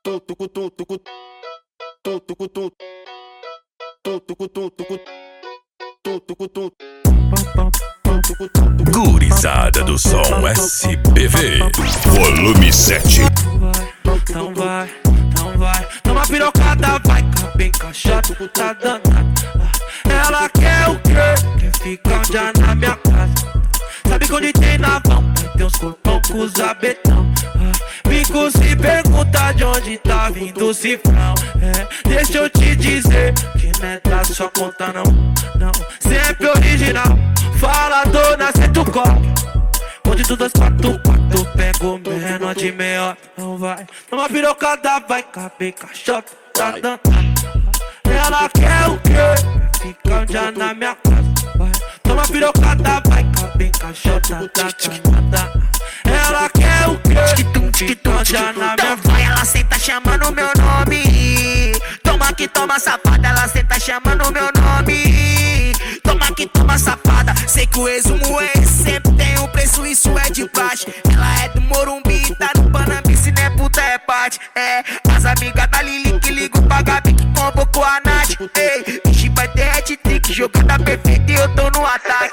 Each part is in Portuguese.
Gurizada do som SPV, volume 7. Então vai. Toma pirocada, vai, bem caixota, tá danada. Ela quer o quê? Quer ficar um dia na minha casa. Sabe que onde tem navão, vai ter uns corpão com os abetão. Fico se pergunta de onde tá vindo o cifrão. Deixa eu te dizer que não é da sua conta não. Sempre original, fala dona, senta o copo. Onde tu 2, 4, 4, pego menor de meia. Não vai, toma pirocada, vai, bem caixota, tá danada. Ela quer o quê? Fica um dia na minha casa. Vai, toma pirocada, vai, bem caixota, tá danada. Ela quer o quê? Fica um dia na minha casa. Então vai, ela senta chamando meu nome. Toma que toma safada, ela senta chamando meu nome. Toma que toma safada, sei que o resumo é esse, sempre tem um preço, isso é de baixo. Ela é do Morumbi, tá no Panambi, se não é puta é parte. As amigas da Lili que ligam pra Gabi que convocou a Nath. Ei, bicho vai ter hat-trick, jogada perfeita e eu tô no ataque.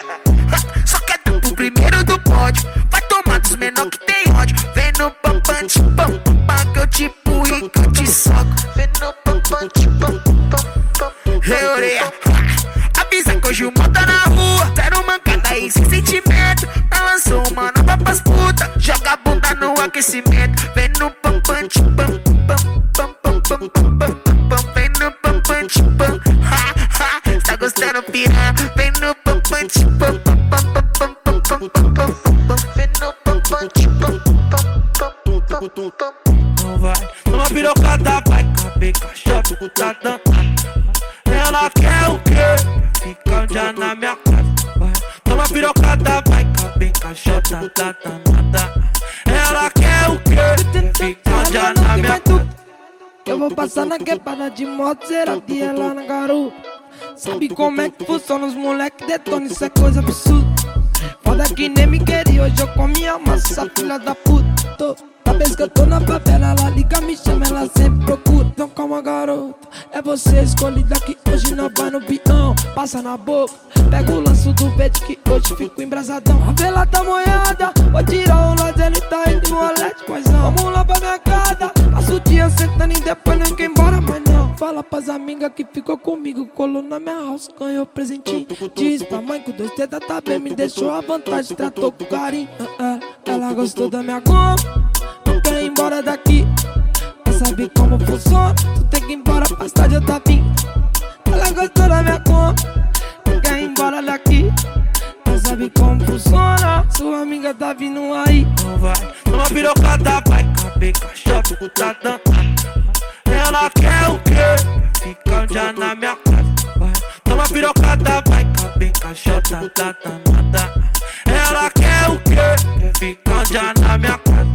Só quer dar pro primeiro do pódio, vai tomar dos menor que tem ódio. Vem no pam pam te pam pam que eu te pulo e que eu te soco. Vem no pam pam te pam pam pam. Hey, orelha, avisa que hoje o mal tá na rua. Zero mancada aí sem sentimento. Lançou uma nova pras puta, joga a bunda no aquecimento. Vem no pam pam te pam pam pam pam pam pam pam. Vem no pam pam te pam. Tá gostando piranha? Vem no pam pam te pam pam pam pam pam pam pam pam. Vem no pam pam te pam pam pam pam pam. Não vai, toma pirocada, vai, bem caixota, tá danada. Ela quer o quê? Fica um dia na minha casa. Vai, toma pirocada, vai, bem caixota, tá danada. Ela quer o quê? Fica um dia na minha casa. Eu vou passar na quebrada de moto, Zerati, ela na garupa. Sabe como é que funciona os moleque detona, isso é coisa absurda. Foda que nem me queria, hoje eu com minha massa, essa filha da puta. Toda vez que eu tô na favela, ela liga, me chama, ela sempre procura. Então calma garota, é você escolhida que hoje não vai no peão. Passa na boca, pega o lanço do peixe que hoje fico embrasadão. A vela tá molhada, vou tirar o lazer, ele tá indo no rolete, poisão. Vamos lá pra minha casa, passa o dia sentando e depois não quer embora, mas não. Fala pras amigas que ficou comigo, colou na minha house, ganhou presentinho. Diz pra mãe que o 2 dedos tá bem, me deixou à vontade, tratou com carinho. Ela gostou da minha goma, não quer ir embora daqui. Quer saber como funciona? Tu tem que ir embora pra estádio, eu tá vindo. Ela gostou da minha goma, não quer ir embora daqui. Quer saber como funciona? Sua amiga tá vindo aí. Não vai, toma pirocada, vai, bem caixota, tá danada. Ela quer o quê? Fica um dia na minha casa. Vai, toma pirocada, vai, bem caixota, tá danada. Ela quer o quê? Fica um dia na minha casa.